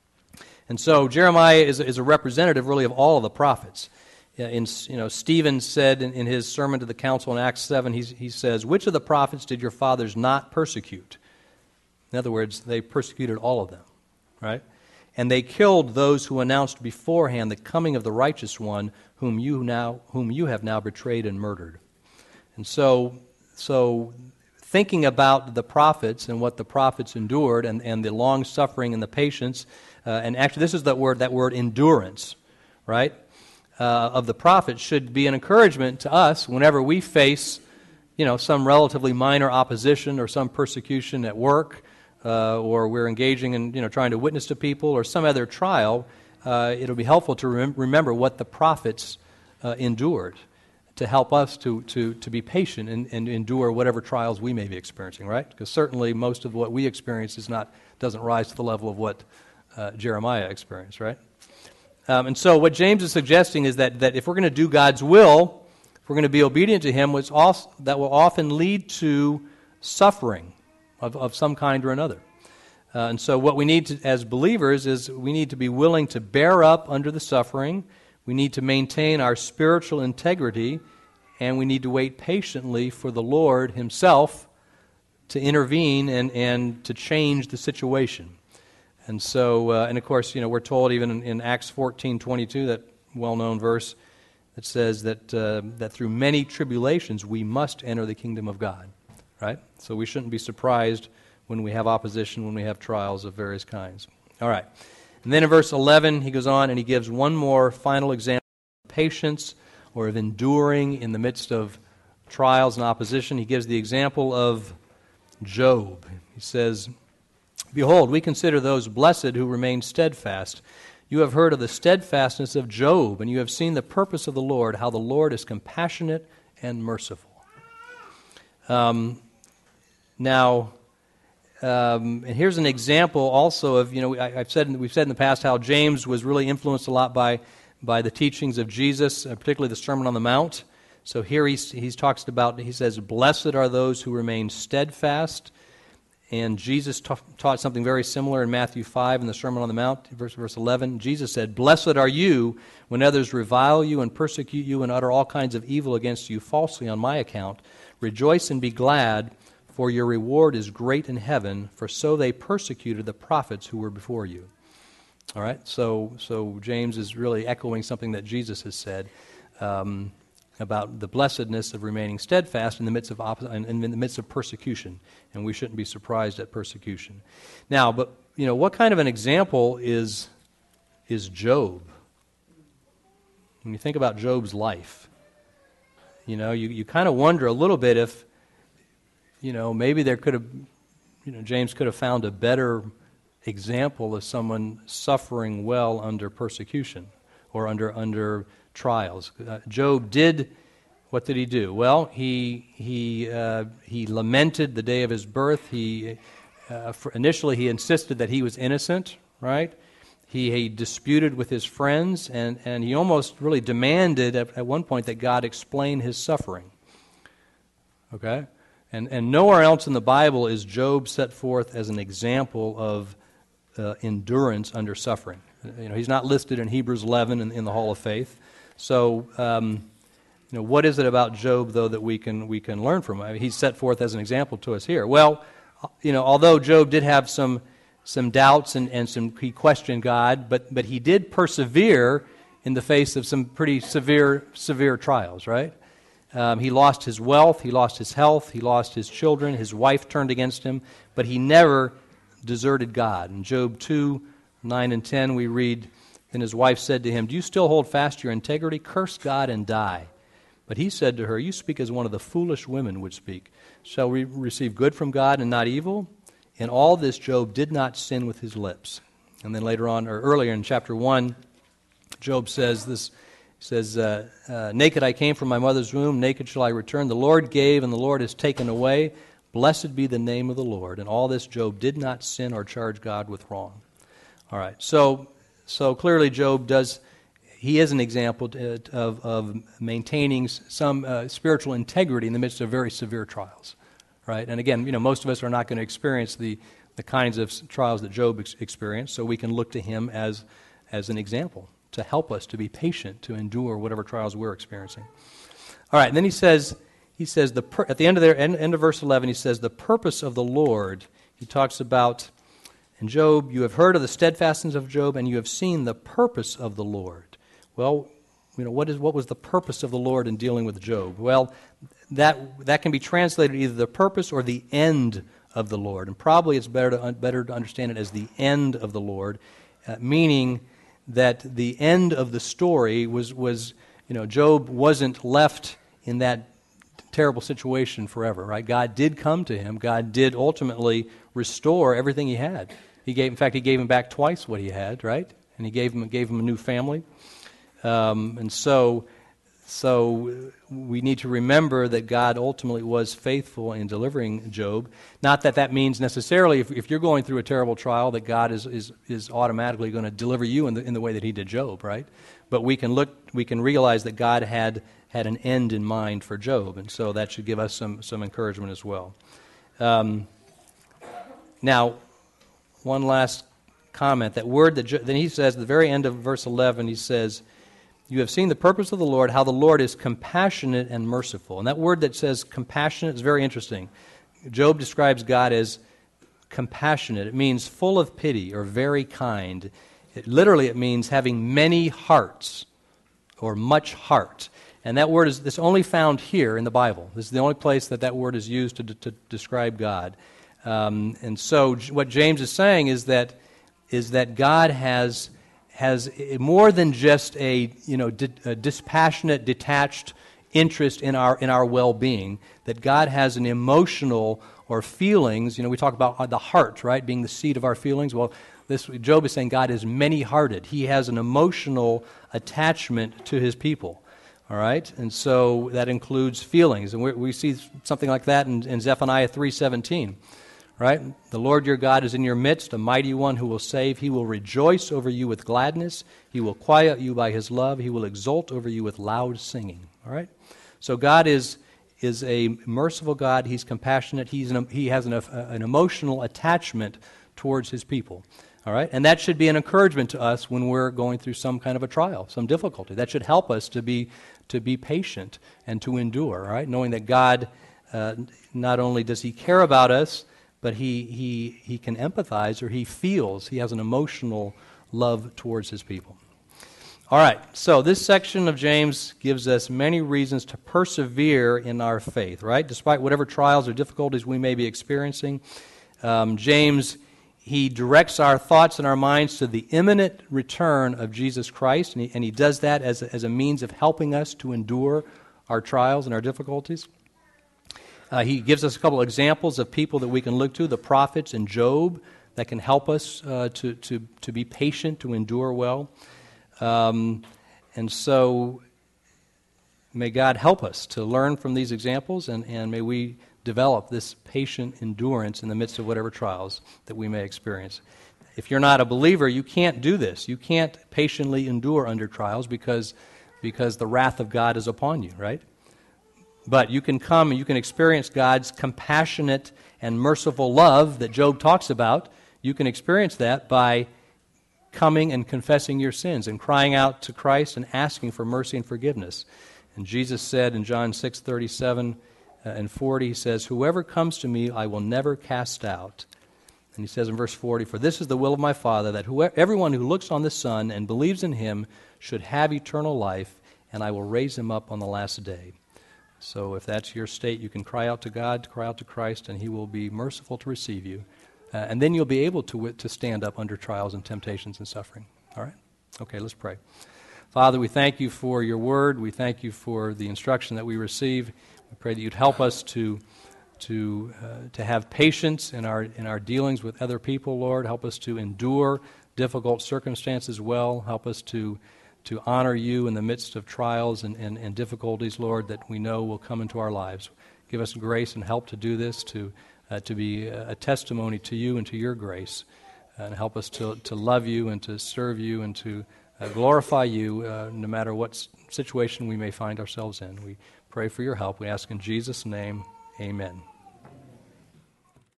And so Jeremiah is, is a representative, really, of all of the prophets. In, you know, Stephen said in, in his sermon to the council in Acts seven, he, he says, "Which of the prophets did your fathers not persecute?" In other words, they persecuted all of them, right? "And they killed those who announced beforehand the coming of the righteous one, whom you now, whom you have now betrayed and murdered." And so, so thinking about the prophets and what the prophets endured, and, and the long suffering and the patience, uh, and actually this is that word, that word endurance, right? Uh, of the prophets should be an encouragement to us whenever we face, you know, some relatively minor opposition or some persecution at work, uh, or we're engaging in, you know, trying to witness to people or some other trial. Uh, it'll be helpful to rem- remember what the prophets uh, endured to help us to to to be patient and, and endure whatever trials we may be experiencing, right? Because certainly most of what we experience is not doesn't rise to the level of what uh, Jeremiah experienced, right? Um, and so what James is suggesting is that, that if we're going to do God's will, if we're going to be obedient to Him, which also, that will often lead to suffering of, of some kind or another. Uh, and so what we need to, as believers is we need to be willing to bear up under the suffering. We need to maintain our spiritual integrity, and we need to wait patiently for the Lord Himself to intervene and, and to change the situation. And so, uh, and of course, you know, we're told even in, in Acts fourteen twenty-two, that well-known verse that says that uh, that through many tribulations we must enter the kingdom of God, right? So we shouldn't be surprised when we have opposition, when we have trials of various kinds. All right. And then in verse eleven, he goes on and he gives one more final example of patience or of enduring in the midst of trials and opposition. He gives the example of Job. He says, "Behold, we consider those blessed who remain steadfast. You have heard of the steadfastness of Job, and you have seen the purpose of the Lord, how the Lord is compassionate and merciful." Um, now, um, and here's an example also of, you know, I, I've said we've said in the past how James was really influenced a lot by by the teachings of Jesus, uh, particularly the Sermon on the Mount. So here he's, he talks about, he says, "Blessed are those who remain steadfast." And Jesus ta- taught something very similar in Matthew five in the Sermon on the Mount, verse, verse eleven. Jesus said, "Blessed are you when others revile you and persecute you and utter all kinds of evil against you falsely on my account. Rejoice and be glad, for your reward is great in heaven, for so they persecuted the prophets who were before you." All right, so so James is really echoing something that Jesus has said um, about the blessedness of remaining steadfast in the midst of opp- in the midst of persecution, and we shouldn't be surprised at persecution. Now, but you know, what kind of an example is is Job? When you think about Job's life, you know, you, you kind of wonder a little bit if, you know, maybe there could have, you know, James could have found a better example of someone suffering well under persecution or under under trials. Uh, Job did, what did he do? Well, he he uh, he lamented the day of his birth. He uh, for initially he insisted that he was innocent, right? He, he disputed with his friends, and, and he almost really demanded at, at one point that God explain his suffering. Okay? And and nowhere else in the Bible is Job set forth as an example of uh, endurance under suffering. You know, he's not listed in Hebrews eleven in, in the Hall of Faith. So, um, you know, what is it about Job, though, that we can we can learn from? I mean, he's set forth as an example to us here. Well, you know, although Job did have some some doubts and, and some he questioned God, but but he did persevere in the face of some pretty severe severe trials, right? Um, he lost his wealth, he lost his health, he lost his children, his wife turned against him, but he never deserted God. In Job two, nine and ten, we read, "Then his wife said to him, 'Do you still hold fast to your integrity? Curse God and die.' But he said to her, 'You speak as one of the foolish women would speak. Shall we receive good from God and not evil?' In all this Job did not sin with his lips." And then later on, or earlier in chapter one, Job says this, says, uh, uh, "Naked I came from my mother's womb, naked shall I return. The Lord gave, and the Lord has taken away. Blessed be the name of the Lord." And all this Job did not sin or charge God with wrong. All right, so so clearly Job does, he is an example to, of, of maintaining some uh, spiritual integrity in the midst of very severe trials, right? And again, you know, most of us are not going to experience the, the kinds of trials that Job ex- experienced, so we can look to him as, as an example to help us to be patient, to endure whatever trials we're experiencing. All right, and then he says, he says the per- at the end of their end, end of verse eleven, he says, the purpose of the Lord. He talks about, in Job, you have heard of the steadfastness of Job, and you have seen the purpose of the Lord. Well, you know, what is what was the purpose of the Lord in dealing with Job? Well, that that can be translated either the purpose or the end of the Lord, and probably it's better to better to understand it as the end of the Lord, uh, meaning that the end of the story was was you know Job wasn't left in that terrible situation forever, right? God did come to him. God did ultimately restore everything he had. He gave, in fact, he gave him back twice what he had, right? And he gave him gave him a new family. Um, and so, so we need to remember that God ultimately was faithful in delivering Job. Not that that means necessarily, if, if you're going through a terrible trial, that God is is, is automatically going to deliver you in the in the way that He did Job, right? But we can look, we can realize that God had had an end in mind for Job, and so that should give us some some encouragement as well. Um, now, one last comment. That word that jo- then he says at the very end of verse eleven, he says, "You have seen the purpose of the Lord, how the Lord is compassionate and merciful." And that word that says compassionate is very interesting. Job describes God as compassionate. It means full of pity or very kind. It, literally, it means having many hearts or much heart. And that word is this only found here in the Bible. This is the only place that that word is used to, to describe God. Um, and so, what James is saying is that is that God has has more than just a you know di- a dispassionate, detached interest in our in our well-being. That God has an emotional or feelings. You know, we talk about the heart, right, being the seat of our feelings. Well, this Job is saying God is many-hearted. He has an emotional attachment to His people. All right, and so that includes feelings, and we, we see something like that in, in Zephaniah three seventeen. Right, the Lord your God is in your midst, a mighty one who will save. He will rejoice over you with gladness. He will quiet you by His love. He will exult over you with loud singing. All right, so God is is a merciful God. He's compassionate. He's an, he has an, an emotional attachment towards His people. All right, and that should be an encouragement to us when we're going through some kind of a trial, some difficulty. That should help us to be to be patient and to endure. All right, knowing that God uh, not only does He care about us, but he he he can empathize, or he feels, he has an emotional love towards his people. All right, so this section of James gives us many reasons to persevere in our faith, right? Despite whatever trials or difficulties we may be experiencing, um, James, he directs our thoughts and our minds to the imminent return of Jesus Christ, and he, and he does that as a, as a means of helping us to endure our trials and our difficulties. Uh, he gives us a couple of examples of people that we can look to, the prophets and Job, that can help us uh, to, to, to be patient, to endure well. Um, and so may God help us to learn from these examples, and, and may we develop this patient endurance in the midst of whatever trials that we may experience. If you're not a believer, you can't do this. You can't patiently endure under trials because, because the wrath of God is upon you, right? But you can come and you can experience God's compassionate and merciful love that Job talks about. You can experience that by coming and confessing your sins and crying out to Christ and asking for mercy and forgiveness. And Jesus said in John six thirty-seven and forty, He says, "Whoever comes to me, I will never cast out." And He says in verse forty, "For this is the will of my Father, that whoever, everyone who looks on the Son and believes in Him should have eternal life, and I will raise him up on the last day." So if that's your state, you can cry out to God, cry out to Christ, and He will be merciful to receive you. Uh, and then you'll be able to to stand up under trials and temptations and suffering. All right? Okay, let's pray. Father, we thank You for Your word. We thank You for the instruction that we receive. We pray that You'd help us to to uh, to have patience in our in our dealings with other people, Lord. Help us to endure difficult circumstances well. Help us to to honor You in the midst of trials and, and, and difficulties, Lord, that we know will come into our lives. Give us grace and help to do this, to uh, to be a testimony to You and to Your grace. And help us to, to love You and to serve You and to uh, glorify you uh, no matter what s- situation we may find ourselves in. We pray for your help. We ask in Jesus' name, amen.